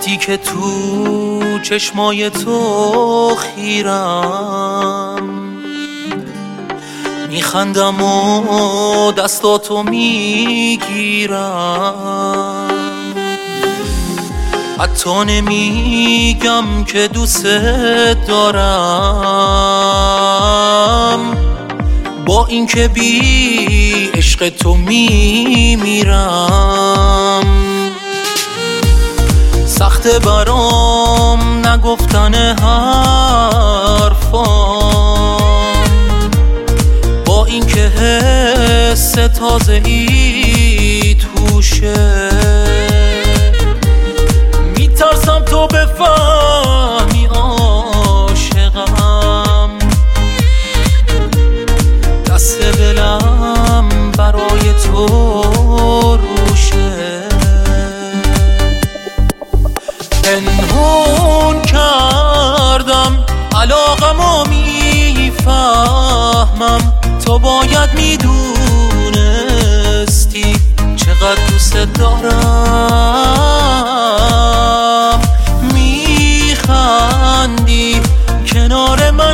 وقتی که تو چشمای تو خیرم، میخندم و دستاتو میگیرم، حتی نمیگم که دوست دارم، با اینکه بی عشق تو میمیرم. سخته برام نگفتن حرفام، با اینکه حس تازه ای توشه، میترسم تو بفهمی عاشقم، دست دلم برای تو روشه. پنهون کردم علاقمو میفهمم، تو باید میدونستی چقدر دوست دارم. میخندی کنار من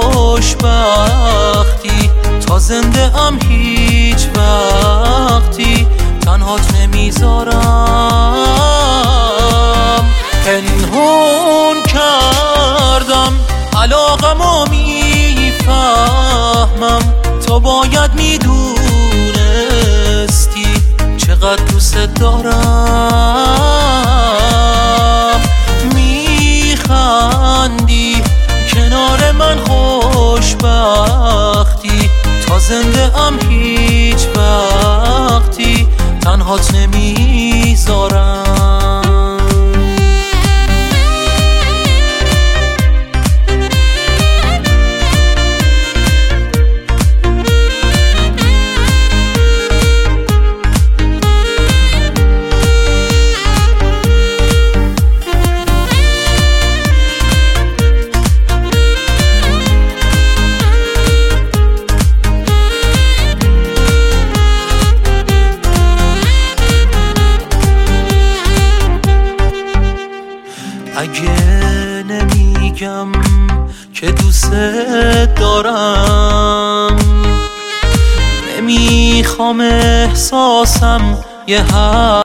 خوشبختی، تا زنده ام هیچ وقتی تنهات نمیذارم. پنهون کردم علاقمو میفهمم، تو باید میدونستی چقدر دوست دارم. میخندی کنار من خوشبختی، تا زنده ام هیچ وقتی تنهات نمیذارم. اگه نمیگم که دوست دارم، نمیخوام احساسم یه